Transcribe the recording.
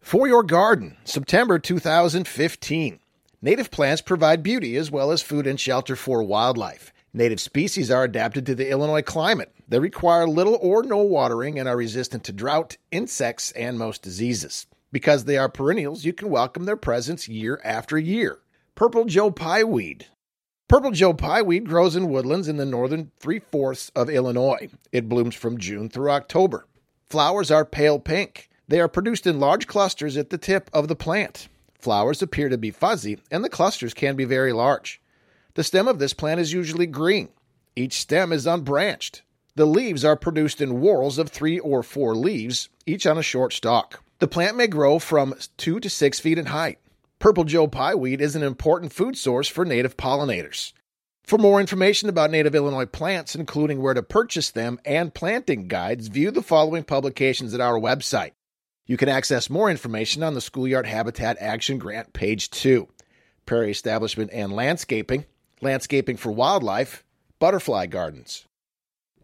For Your Garden, September 2015. Native plants provide beauty as well as food and shelter for wildlife. Native species are adapted to the Illinois climate. They require little or no watering and are resistant to drought, insects, and most diseases. Because they are perennials, you can welcome their presence year after year. Purple Joe Pieweed. Purple Joe Pieweed grows in woodlands in the northern 3/4 of Illinois. It blooms from June through October. Flowers are pale pink. They are produced in large clusters at the tip of the plant. Flowers appear to be fuzzy, and the clusters can be very large. The stem of this plant is usually green. Each stem is unbranched. The leaves are produced in whorls of 3 or 4 leaves, each on a short stalk. The plant may grow from 2 to 6 feet in height. Purple Joe Pieweed is an important food source for native pollinators. For more information about native Illinois plants, including where to purchase them and planting guides, view the following publications at our website. You can access more information on the Schoolyard Habitat Action Grant, page 2. Prairie Establishment and Landscaping, Landscaping for Wildlife, Butterfly Gardens.